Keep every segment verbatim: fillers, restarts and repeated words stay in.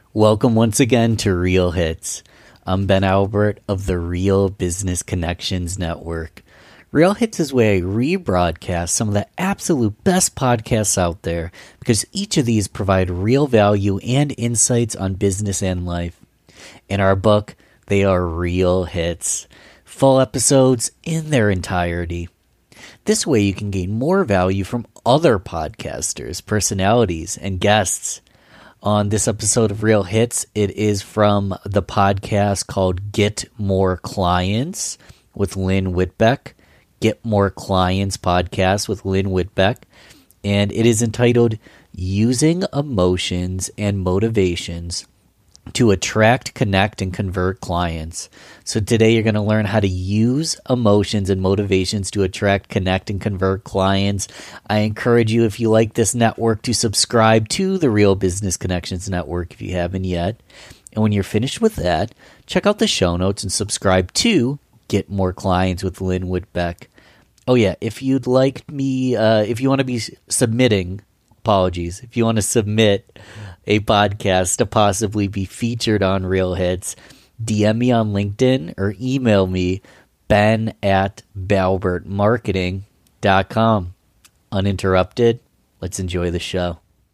Welcome once again to Real Hits. I'm Ben Albert of the Real Business Connections Network. Real Hits is where I rebroadcast some of the absolute best podcasts out there because each of these provide real value and insights on business and life. In our book, they are real hits, full episodes in their entirety. This way you can gain more value from other podcasters, personalities, and guests. On this episode of Real Hits, it is from the podcast called Get More Clients with Lynn Whitbeck. Get More Clients podcast with Lynn Whitbeck. And it is entitled Using Emotions and Motivations to Attract, Connect, and Convert Clients. So today you're going to learn how to use emotions and motivations to attract, connect, and convert clients. I encourage you, if you like this network, to subscribe to the Real Business Connections Network if you haven't yet. And when you're finished with that, check out the show notes and subscribe to Get More Clients with Lynn Whitbeck. Oh yeah, if you'd like me, uh, if you want to be submitting, apologies, if you want to submit a podcast to possibly be featured on Real Hits, D M me on LinkedIn or email me, ben at balbert marketing dot com. Uninterrupted, let's enjoy the show.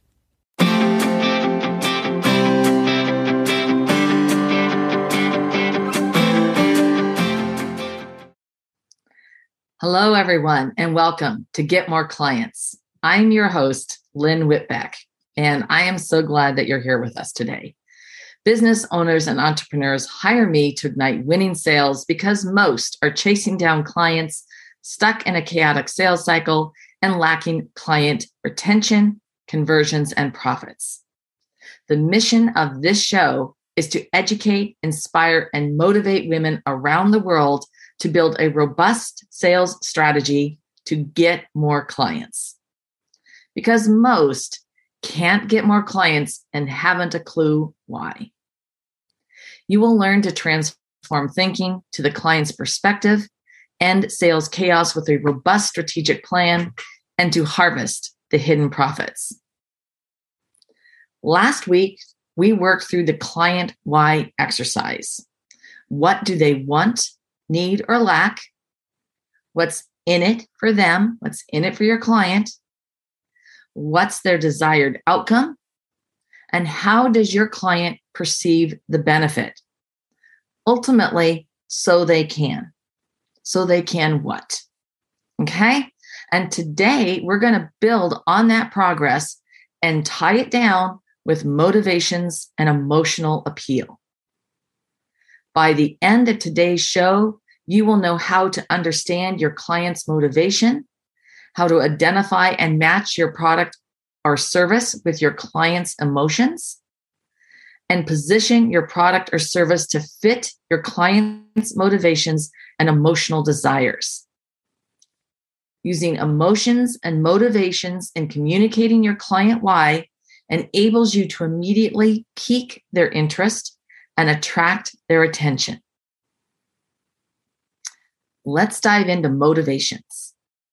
Hello, everyone, and welcome to Get More Clients. I'm your host, Lynn Whitbeck, and I am so glad that you're here with us today. Business owners and entrepreneurs hire me to ignite winning sales because most are chasing down clients, stuck in a chaotic sales cycle, and lacking client retention, conversions, and profits. The mission of this show is to educate, inspire, and motivate women around the world to build a robust sales strategy to get more clients. Because most can't get more clients and haven't a clue why. You will learn to transform thinking to the client's perspective, end sales chaos with a robust strategic plan, and to harvest the hidden profits. Last week, we worked through the client why exercise. What do they want, need, or lack? What's in it for them? What's in it for your client? What's their desired outcome? And how does your client perceive the benefit? Ultimately, so they can. So they can what? Okay? And today, we're going to build on that progress and tie it down with motivations and emotional appeal. By the end of today's show, you will know how to understand your client's motivation, how to identify and match your product or service with your client's emotions, and position your product or service to fit your client's motivations and emotional desires. Using emotions and motivations in communicating your client why enables you to immediately pique their interest and attract their attention. Let's dive into motivations.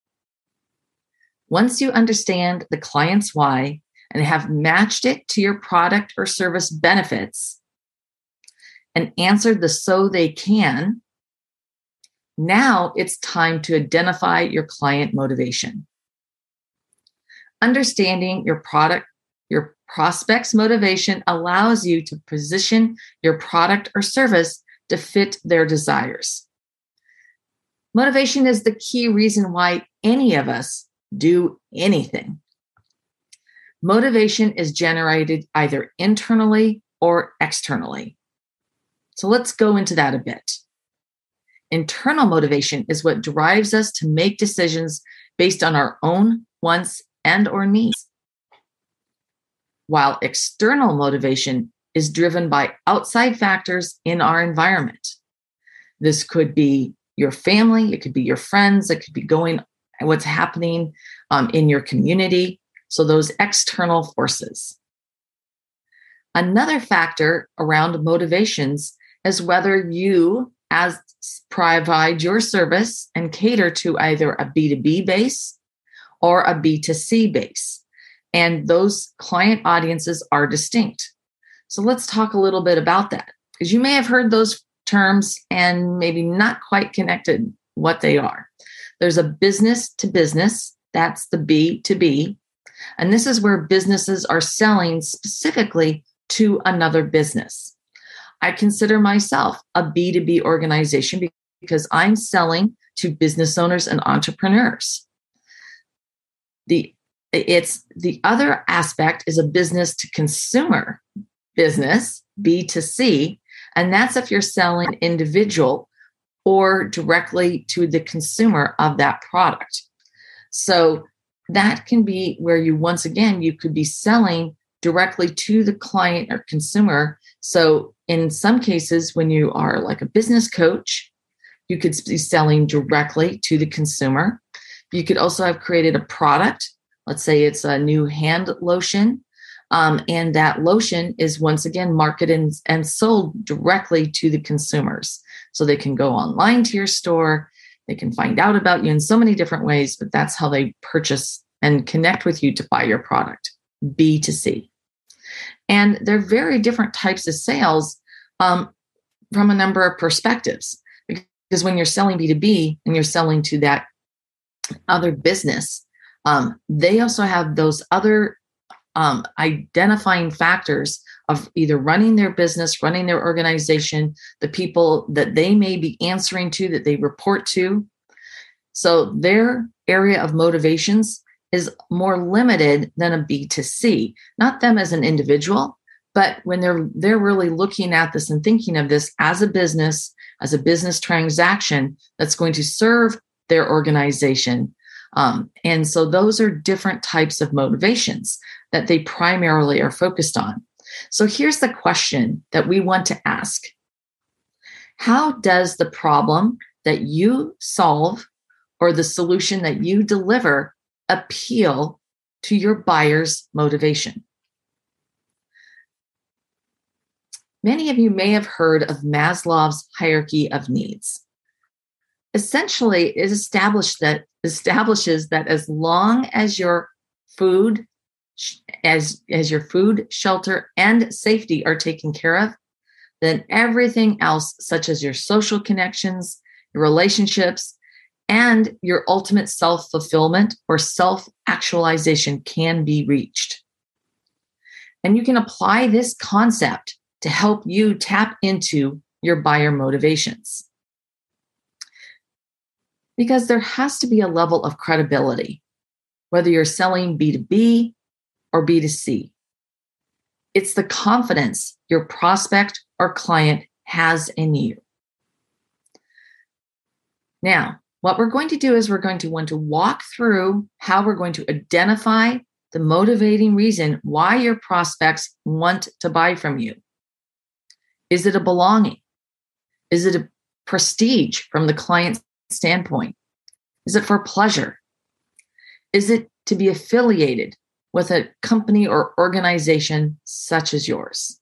Once you understand the client's why and have matched it to your product or service benefits and answered the so they can, now it's time to identify your client motivation. Understanding your product, your prospect's motivation allows you to position your product or service to fit their desires. Motivation is the key reason why any of us do anything. Motivation is generated either internally or externally. So let's go into that a bit. Internal motivation is what drives us to make decisions based on our own wants and or needs. While external motivation is driven by outside factors in our environment. This could be your family, it could be your friends, it could be going what's happening um, in your community. So those external forces. Another factor around motivations is whether you as provide your service and cater to either a B two B base or a B two C base. And those client audiences are distinct. So let's talk a little bit about that, because you may have heard those terms and maybe not quite connected what they are. There's a business to business, that's the B to B. And this is where businesses are selling specifically to another business. I consider myself a B to B organization because I'm selling to business owners and entrepreneurs. The it's the other aspect is a business to consumer business, B to C, and that's if you're selling individual or directly to the consumer of that product. So that can be where you, once again, you could be selling directly to the client or consumer. So in some cases, when you are like a business coach, you could be selling directly to the consumer. You could also have created a product. Let's say it's a new hand lotion. Um, and that lotion is once again marketed and, and sold directly to the consumers. So they can go online to your store. They can find out about you in so many different ways, but that's how they purchase and connect with you to buy your product, B to C. And they're very different types of sales um, from a number of perspectives. Because when you're selling B to B and you're selling to that other business, um, they also have those other um, identifying factors of either running their business, running their organization, the people that they may be answering to, that they report to. So their area of motivations is more limited than a B to C, not them as an individual, but when they're they're really looking at this and thinking of this as a business, as a business transaction that's going to serve their organization. Um, and so those are different types of motivations that they primarily are focused on. So here's the question that we want to ask. How does the problem that you solve or the solution that you deliver appeal to your buyer's motivation? Many of you may have heard of Maslow's hierarchy of needs. Essentially, it established that, establishes that as long as your food, as, as your food, shelter, and safety are taken care of, then everything else, such as your social connections, your relationships, and your ultimate self-fulfillment or self-actualization can be reached. And you can apply this concept to help you tap into your buyer motivations. Because there has to be a level of credibility, whether you're selling B to B or B to C. It's the confidence your prospect or client has in you. Now, what we're going to do is we're going to want to walk through how we're going to identify the motivating reason why your prospects want to buy from you. Is it a belonging? Is it a prestige from the client's standpoint? Is it for pleasure? Is it to be affiliated with a company or organization such as yours?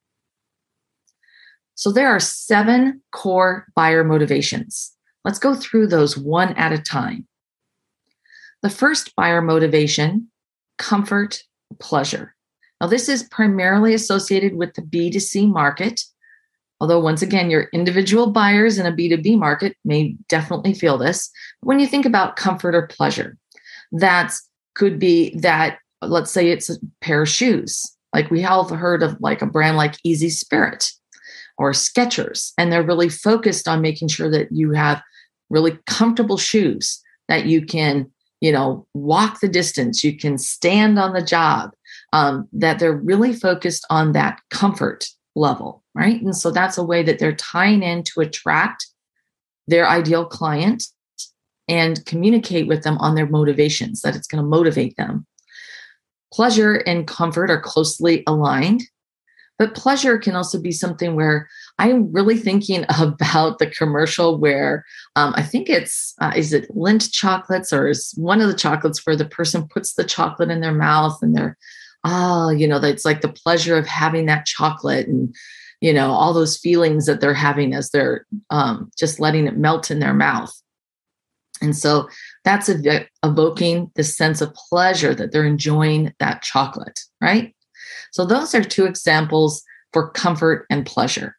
So there are seven core buyer motivations. Let's go through those one at a time. The first buyer motivation, comfort, pleasure. Now, this is primarily associated with the B to C market. Although, once again, your individual buyers in a B to B market may definitely feel this. When you think about comfort or pleasure, that could be that, let's say it's a pair of shoes. Like we have heard of like a brand like Easy Spirit or Skechers, and they're really focused on making sure that you have really comfortable shoes that you can, you know, walk the distance, you can stand on the job, um, that they're really focused on that comfort level, right? And so that's a way that they're tying in to attract their ideal client and communicate with them on their motivations, that it's going to motivate them. Pleasure and comfort are closely aligned, but pleasure can also be something where I'm really thinking about the commercial where um, I think it's, uh, is it Lindt chocolates, or is one of the chocolates where the person puts the chocolate in their mouth and they're, oh, you know, it's like the pleasure of having that chocolate and, you know, all those feelings that they're having as they're um, just letting it melt in their mouth. And so that's ev- evoking the sense of pleasure that they're enjoying that chocolate, right? So those are two examples for comfort and pleasure.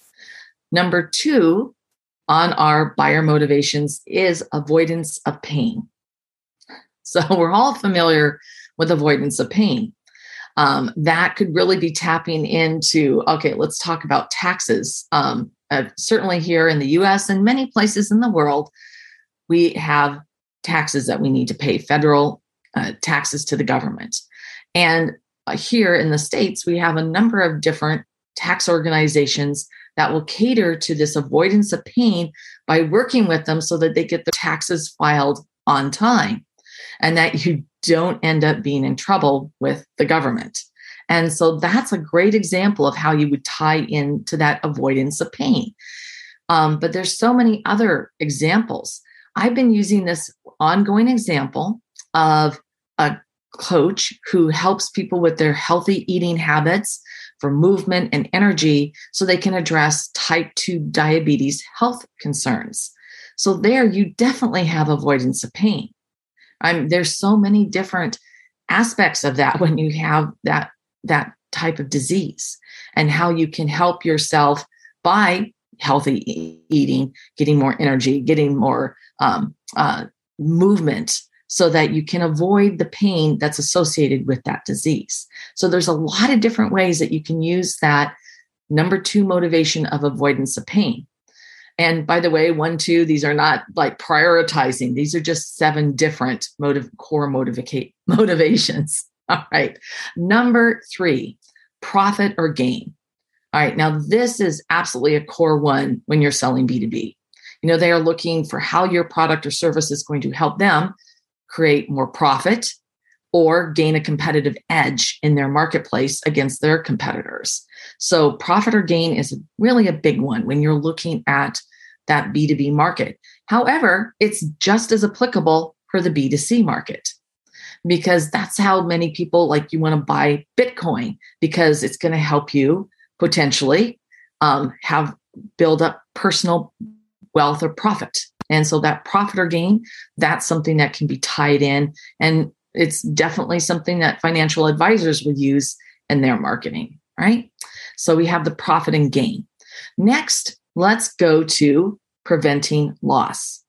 Number two on our buyer motivations is avoidance of pain. So we're all familiar with avoidance of pain. Um, that could really be tapping into, okay, let's talk about taxes. Um, uh, certainly here in the U S and many places in the world, we have taxes that we need to pay, federal uh, taxes to the government. And uh, here in the States, we have a number of different tax organizations that will cater to this avoidance of pain by working with them so that they get the taxes filed on time and that you don't end up being in trouble with the government. And so that's a great example of how you would tie into that avoidance of pain. Um, but there's so many other examples. I've been using this ongoing example of a coach who helps people with their healthy eating habits for movement and energy so they can address type two diabetes health concerns. So there you definitely have avoidance of pain. I'm, there's so many different aspects of that when you have that, that type of disease and how you can help yourself by healthy e- eating, getting more energy, getting more um, uh, movement so that you can avoid the pain that's associated with that disease. So there's a lot of different ways that you can use that number two motivation of avoidance of pain. And by the way, one, two, these are not like prioritizing. These are just seven different motive, core motiva- motivations. All right. Number three, profit or gain. All right. Now, this is absolutely a core one when you're selling B two B. You know, they are looking for how your product or service is going to help them create more profit or gain a competitive edge in their marketplace against their competitors. So profit or gain is really a big one when you're looking at that B two B market. However, it's just as applicable for the B two C market because that's how many people like you want to buy Bitcoin because it's going to help you potentially um, have build up personal wealth or profit. And so that profit or gain, that's something that can be tied in. And it's definitely something that financial advisors would use in their marketing, right? So we have the profit and gain. Next, let's go to preventing loss.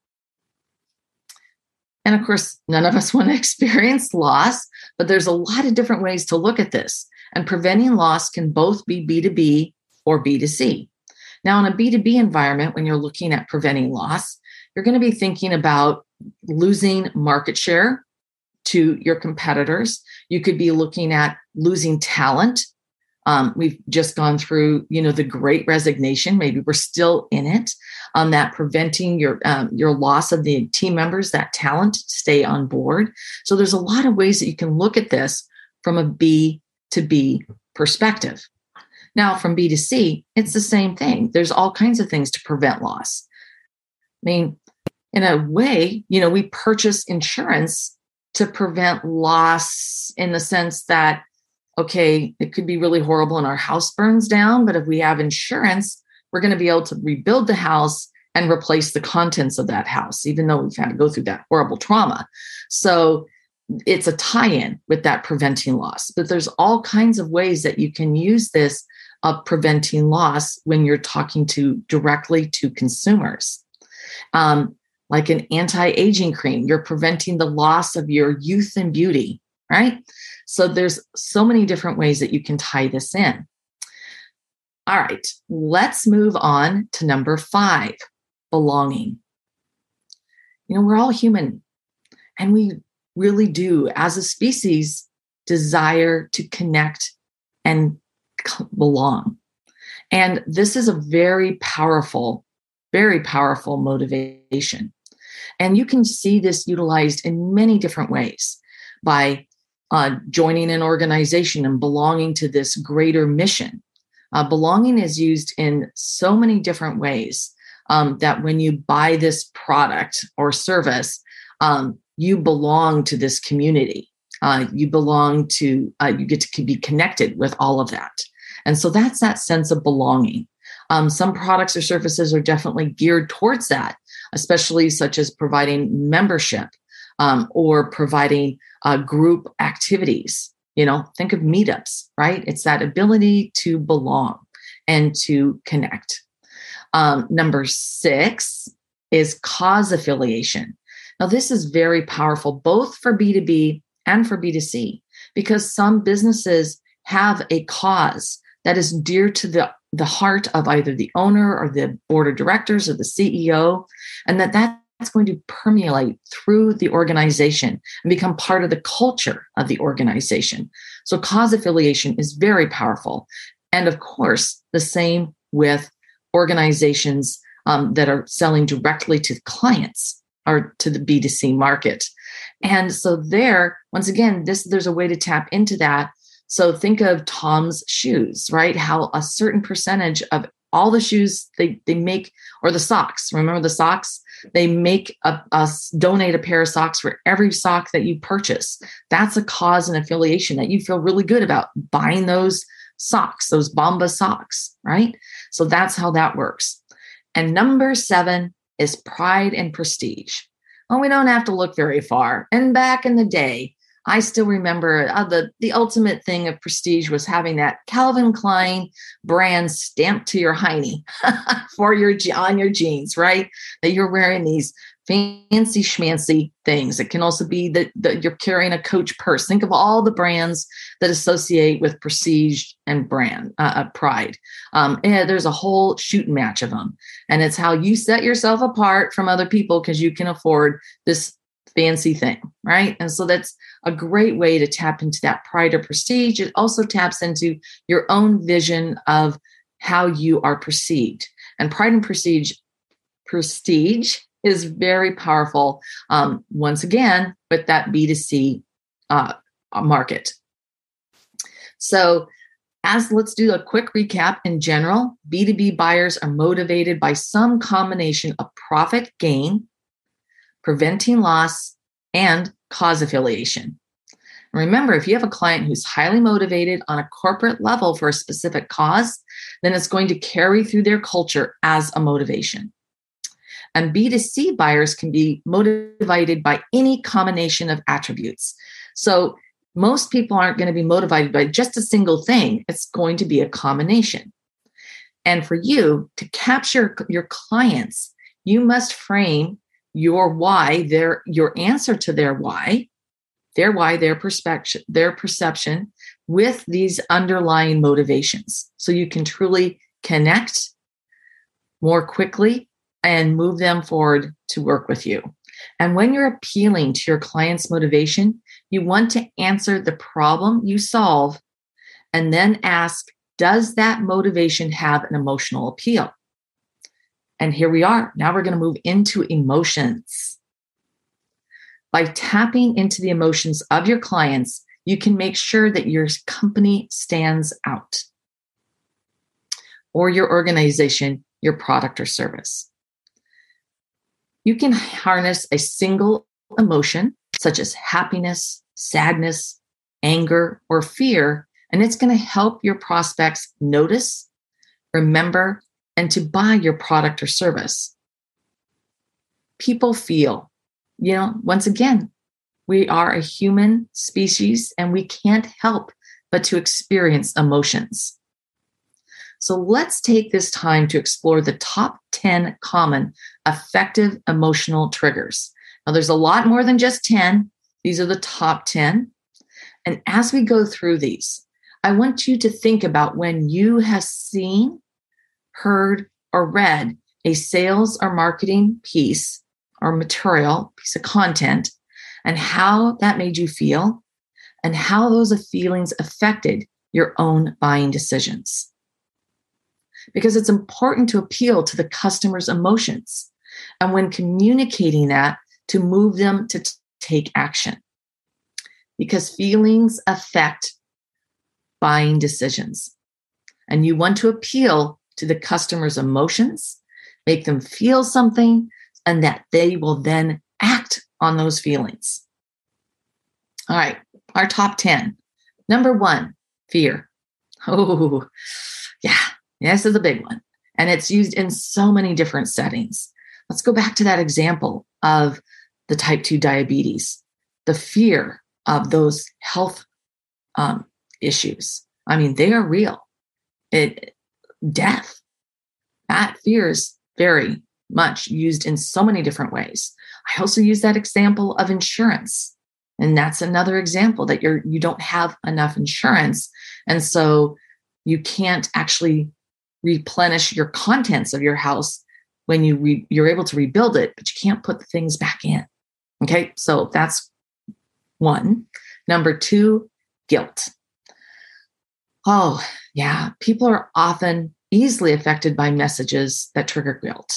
And of course, none of us want to experience loss, but there's a lot of different ways to look at this. And preventing loss can both be B two B or B two C. Now, in a B two B environment, when you're looking at preventing loss, you're going to be thinking about losing market share to your competitors. You could be looking at losing talent. Um, we've just gone through, you know, the Great Resignation. Maybe we're still in it. Um, that preventing your um, your loss of the team members, that talent to stay on board. So there's a lot of ways that you can look at this from a B to B perspective. Now, from B to C, it's the same thing. There's all kinds of things to prevent loss. I mean, in a way, you know, we purchase insurance to prevent loss in the sense that, okay, it could be really horrible and our house burns down, but if we have insurance, we're going to be able to rebuild the house and replace the contents of that house, even though we've had to go through that horrible trauma. So it's a tie-in with that preventing loss. But there's all kinds of ways that you can use this of preventing loss when you're talking to directly to consumers. Um, like an anti-aging cream, you're preventing the loss of your youth and beauty, right? So there's so many different ways that you can tie this in. All right, let's move on to number five, belonging. You know, we're all human, and we really do, as a species, desire to connect and belong. And this is a very powerful, very powerful motivation. And you can see this utilized in many different ways by uh, joining an organization and belonging to this greater mission. Uh, belonging is used in so many different ways um, that when you buy this product or service, um, you belong to this community. Uh, you belong to, uh, you get to be connected with all of that. And so that's that sense of belonging. Um, some products or services are definitely geared towards that, especially such as providing membership um, or providing uh, group activities. You know, think of meetups, right? It's that ability to belong and to connect. Um, number six is cause affiliation. Now, this is very powerful, both for B two B and for B two C, because some businesses have a cause that is dear to the, the heart of either the owner or the board of directors or the C E O, and that that's going to permeate through the organization and become part of the culture of the organization. So cause affiliation is very powerful. And of course, the same with organizations um, that are selling directly to clients or to the B two C market. And so there, once again, this there's a way to tap into that. So think of Tom's Shoes, right? How a certain percentage of all the shoes they, they make, or the socks, remember the socks? They make a, a donate a pair of socks for every sock that you purchase. That's a cause and affiliation that you feel really good about buying those socks, those Bombas socks, right? So that's how that works. And number seven is pride and prestige. Well, we don't have to look very far. And back in the day, I still remember uh, the, the ultimate thing of prestige was having that Calvin Klein brand stamped to your hiney for your on your jeans, right? That you're wearing these fancy schmancy things. It can also be that, that you're carrying a Coach purse. Think of all the brands that associate with prestige and brand uh, pride. Um, and there's a whole shooting match of them. And it's how you set yourself apart from other people because you can afford this fancy thing, right? And so that's a great way to tap into that pride or prestige. It also taps into your own vision of how you are perceived. And pride and prestige, prestige is very powerful, um, once again, with that B two C uh, market. So as let's do a quick recap in general, B two B buyers are motivated by some combination of profit gain, preventing loss, and cause affiliation. And remember, if you have a client who's highly motivated on a corporate level for a specific cause, then it's going to carry through their culture as a motivation. And B two C buyers can be motivated by any combination of attributes. So most people aren't going to be motivated by just a single thing. It's going to be a combination. And for you to capture your clients, you must frame your why, their your answer to their why, their why, their perspective, their perception with these underlying motivations. So you can truly connect more quickly and move them forward to work with you. And when you're appealing to your client's motivation, you want to answer the problem you solve and then ask, does that motivation have an emotional appeal? And here we are. Now we're going to move into emotions. By tapping into the emotions of your clients, you can make sure that your company stands out, or your organization, your product or service. You can harness a single emotion, such as happiness, sadness, anger, or fear, and it's going to help your prospects notice, remember, and to buy your product or service. People feel, you know, once again, we are a human species and we can't help but to experience emotions. So let's take this time to explore the top ten common effective emotional triggers. Now, there's a lot more than just ten. These are the top ten. And as we go through these, I want you to think about when you have seen, heard, or read a sales or marketing piece or material, piece of content, and how that made you feel and how those feelings affected your own buying decisions. Because it's important to appeal to the customer's emotions. And when communicating that, to move them to t- take action. Because feelings affect buying decisions. And you want to appeal to the customer's emotions, make them feel something, and that they will then act on those feelings. All right, our top ten. Number one, fear. Oh, yeah. This is a big one. And it's used in so many different settings. Let's go back to that example of the type two diabetes, the fear of those health um, issues. I mean, they are real. It, death, that fear is very much used in so many different ways. I also use that example of insurance. And that's another example that you're, you don't have enough insurance. And so you can't actually replenish your contents of your house when you re, you're able to rebuild it, but you can't put the things back in. Okay. So that's one. Number two, guilt. Oh, yeah. People are often easily affected by messages that trigger guilt.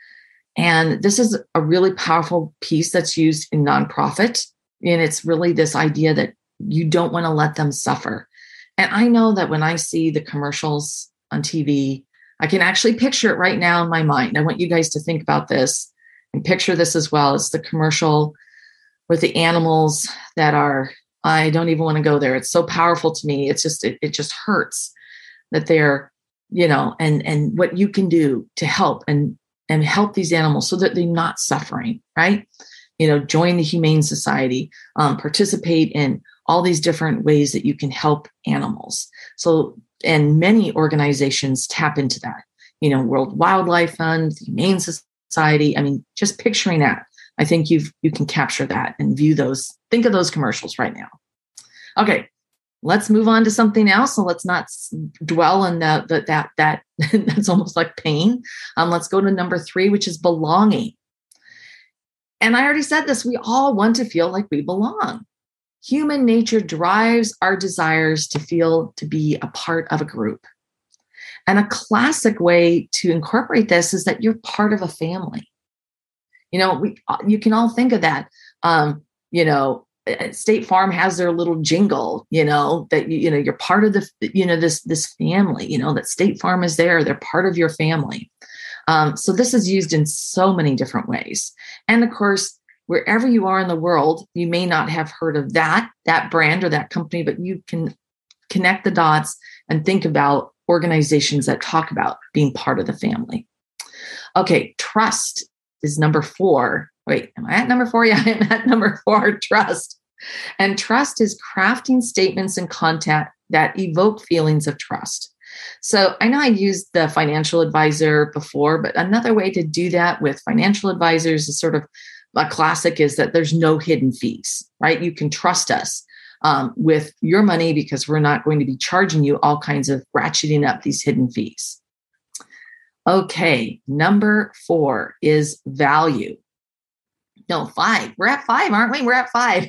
And this is a really powerful piece that's used in nonprofit. And it's really this idea that you don't want to let them suffer. And I know that when I see the commercials on T V, I can actually picture it right now in my mind. I want you guys to think about this and picture this as well. It's the commercial with the animals that are, I don't even want to go there. It's so powerful to me. It's just, it, it just hurts that they're, you know, and, and what you can do to help and, and help these animals so that they're not suffering, right? You know, join the Humane Society, um, participate in all these different ways that you can help animals. So, and many organizations tap into that, you know, World Wildlife Fund, the Humane Society. I mean, just picturing that, I think you've, you can capture that and view those, think of those commercials right now. Okay. Let's move on to something else. So let's not dwell on that, that, that, that that's almost like pain. Um, let's go to number three, which is belonging. And I already said this, we all want to feel like we belong. Human nature drives our desires to feel to be a part of a group. And a classic way to incorporate this is that you're part of a family. You know, we, you can all think of that. Um, you know, State Farm has their little jingle, you know, that, you know, you're part of the, you know, this, this family, you know, that State Farm is there. They're part of your family. Um, so this is used in so many different ways. And of course, wherever you are in the world, you may not have heard of that, that brand or that company, but you can connect the dots and think about organizations that talk about being part of the family. Okay, trust is number four. Wait, am I at number four? Yeah, I'm at number four, trust. And trust is crafting statements and content that evoke feelings of trust. So I know I used the financial advisor before, but another way to do that with financial advisors is sort of a classic is that there's no hidden fees, right? You can trust us um, with your money because we're not going to be charging you all kinds of ratcheting up these hidden fees. Okay, number four is value. No, five. We're at five, aren't we? We're at five.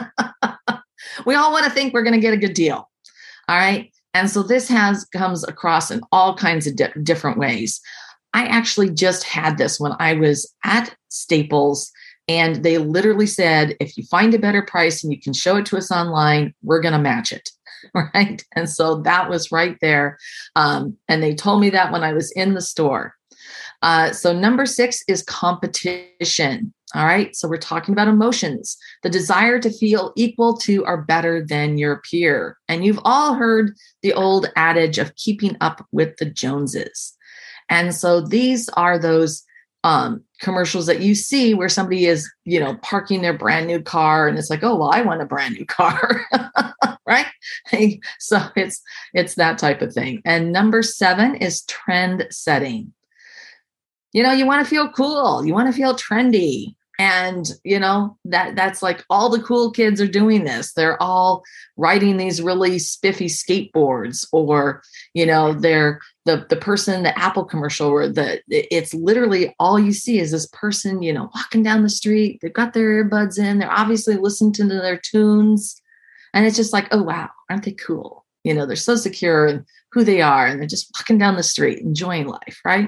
We all want to think we're going to get a good deal. All right. And so this has comes across in all kinds of di- different ways. I actually just had this when I was at Staples, and they literally said, if you find a better price and you can show it to us online, we're going to match it. Right. And so that was right there. Um, and they told me that when I was in the store. Uh, so number six is competition. All right. So we're talking about emotions, the desire to feel equal to or better than your peer. And you've all heard the old adage of keeping up with the Joneses. And so these are those um, commercials that you see where somebody is, you know, parking their brand new car and it's like, oh, well, I want a brand new car. Right. So it's, it's that type of thing. And number seven is trend setting. You know, you want to feel cool. You want to feel trendy. And, you know, that that's like all the cool kids are doing this. They're all riding these really spiffy skateboards, or, you know, they're the, the person, the Apple commercial where the, it's literally all you see is this person, you know, walking down the street. They've got their earbuds in. They're obviously listening to their tunes. And it's just like, oh, wow, aren't they cool? You know, they're so secure in who they are. And they're just walking down the street, enjoying life, right?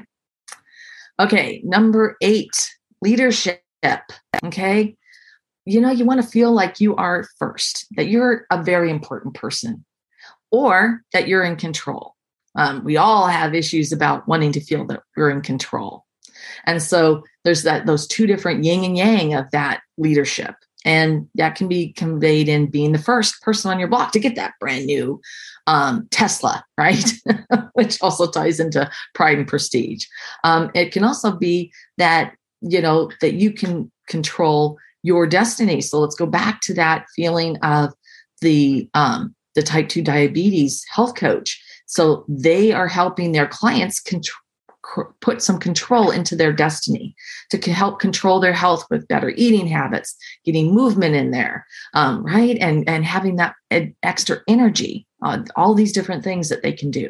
Okay, number eight, leadership. Okay. You know, you want to feel like you are first, that you're a very important person, or that you're in control. Um, we all have issues about wanting to feel that we're in control. And so there's that, those two different yin and yang of that leadership. And that can be conveyed in being the first person on your block to get that brand new um, Tesla, right? Which also ties into pride and prestige. Um, it can also be that, you know, that you can control your destiny. So let's go back to that feeling of the, um, the type two diabetes health coach. So they are helping their clients control, put some control into their destiny to help control their health with better eating habits, getting movement in there, um, right? And, and having that extra energy, uh, all these different things that they can do.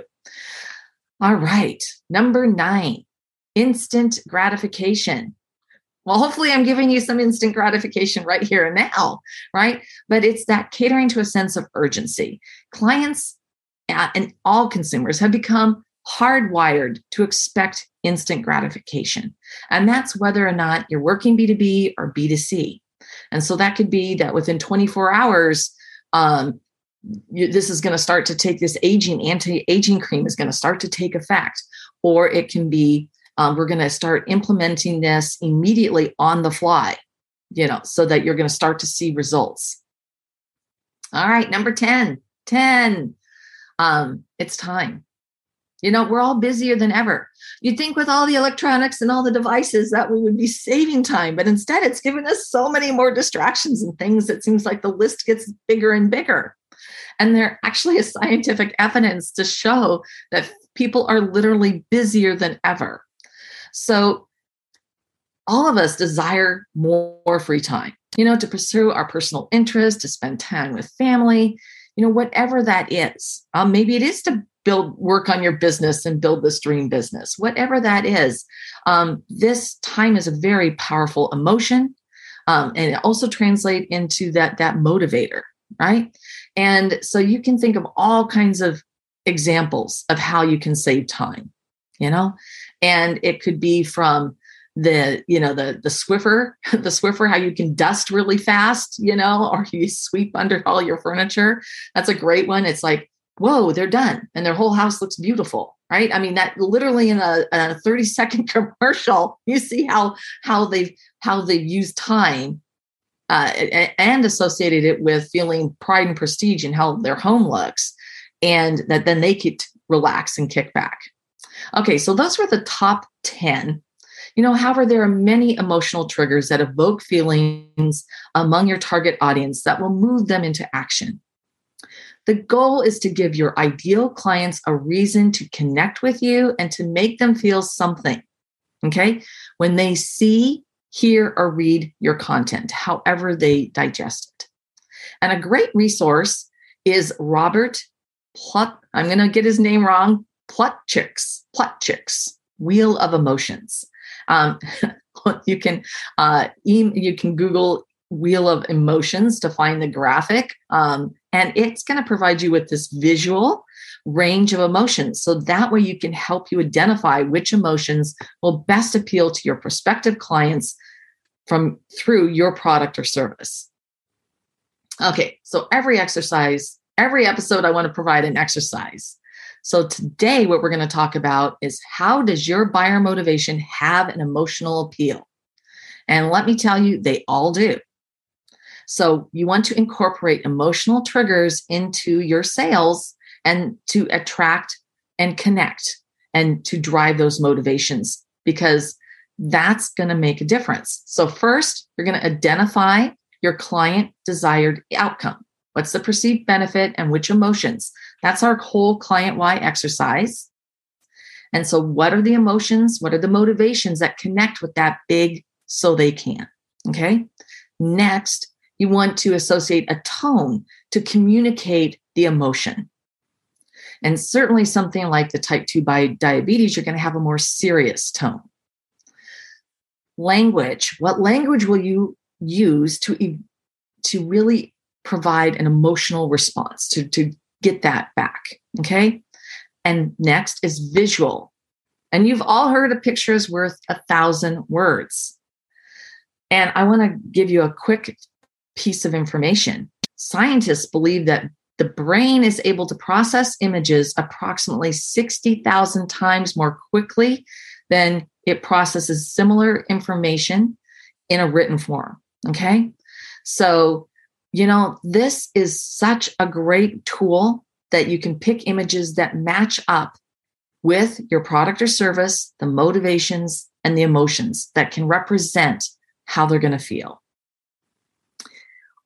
All right. Number nine, instant gratification. Well, hopefully I'm giving you some instant gratification right here and now, right? But it's that catering to a sense of urgency. Clients and all consumers have become hardwired to expect instant gratification. And that's whether or not you're working B two B or B two C. And so that could be that within twenty-four hours, um, you, this is going to start to take this aging, anti-aging cream is going to start to take effect. Or it can be, um, we're going to start implementing this immediately on the fly, you know, so that you're going to start to see results. All right, number ten, ten, um, it's time. You know, we're all busier than ever. You'd think with all the electronics and all the devices that we would be saving time, but instead it's given us so many more distractions and things. It seems like the list gets bigger and bigger. And there actually is scientific evidence to show that people are literally busier than ever. So all of us desire more, more free time, you know, to pursue our personal interests, to spend time with family, you know, whatever that is. Um, maybe it is to build, work on your business and build this dream business, whatever that is. Um, this time is a very powerful emotion. Um, and it also translates into that, that motivator, right? And so you can think of all kinds of examples of how you can save time, you know, and it could be from the, you know, the, the Swiffer, the Swiffer, how you can dust really fast, you know, or you sweep under all your furniture. That's a great one. It's like, whoa, they're done. And their whole house looks beautiful, right? I mean, that literally in a, a thirty second commercial, you see how, how they've, how they've used time uh, and associated it with feeling pride and prestige in how their home looks, and that then they could relax and kick back. Okay. So those were the top ten. You know, however, there are many emotional triggers that evoke feelings among your target audience that will move them into action. The goal is to give your ideal clients a reason to connect with you and to make them feel something, okay, when they see, hear, or read your content, however they digest it. And a great resource is Robert Plut, I'm going to get his name wrong, Plutchik's, Plutchik's Wheel of Emotions. Um, you can uh, e- you can Google Wheel of Emotions to find the graphic. Um, and it's going to provide you with this visual range of emotions. So that way you can help you identify which emotions will best appeal to your prospective clients from through your product or service. Okay, so every exercise, every episode, I want to provide an exercise. So today, what we're going to talk about is how does your buyer motivation have an emotional appeal? And let me tell you, they all do. So you want to incorporate emotional triggers into your sales and to attract and connect and to drive those motivations, because that's going to make a difference. So first, you're going to identify your client desired outcome. What's the perceived benefit and which emotions? That's our whole client why exercise. And so what are the emotions? What are the motivations that connect with that big so they can? Okay. Next, you want to associate a tone to communicate the emotion. And certainly something like the type two diabetes, you're going to have a more serious tone. Language. What language will you use to, to really provide an emotional response, to, to get that back? Okay. And next is visual. And you've all heard a picture is worth a thousand words. And I want to give you a quick piece of information. Scientists believe that the brain is able to process images approximately sixty thousand times more quickly than it processes similar information in a written form. Okay. So, you know, this is such a great tool that you can pick images that match up with your product or service, the motivations and the emotions that can represent how they're going to feel.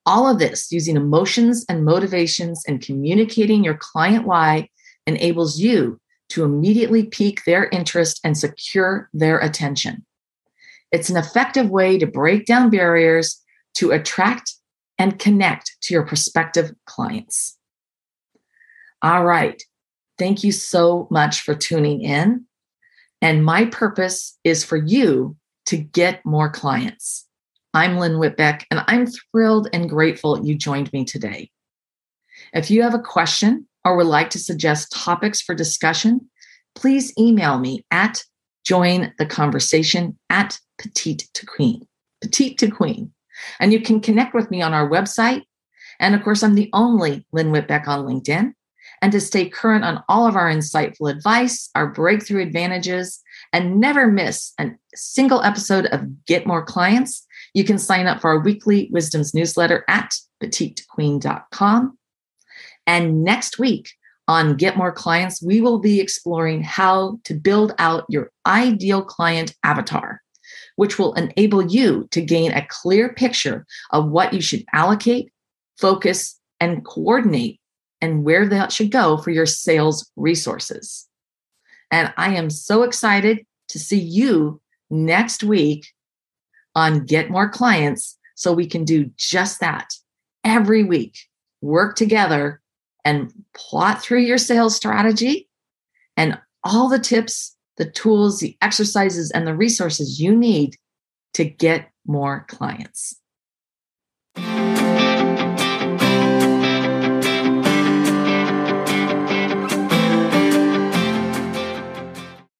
All of this using emotions and motivations and communicating your client why enables you to immediately pique their interest and secure their attention. It's an effective way to break down barriers to attract and connect to your prospective clients. All right. Thank you so much for tuning in. And my purpose is for you to get more clients. I'm Lynn Whitbeck, and I'm thrilled and grateful you joined me today. If you have a question or would like to suggest topics for discussion, please email me at jointheconversation at petite to queen, petite to queen. And you can connect with me on our website. And of course, I'm the only Lynn Whitbeck on LinkedIn. And to stay current on all of our insightful advice, our breakthrough advantages, and never miss a single episode of Get More Clients, you can sign up for our weekly Wisdoms newsletter at petite to queen dot com. And next week on Get More Clients, we will be exploring how to build out your ideal client avatar, which will enable you to gain a clear picture of what you should allocate, focus, and coordinate, and where that should go for your sales resources. And I am so excited to see you next week on Get More Clients so we can do just that every week. Work together and plot through your sales strategy and all the tips, the tools, the exercises, and the resources you need to get more clients.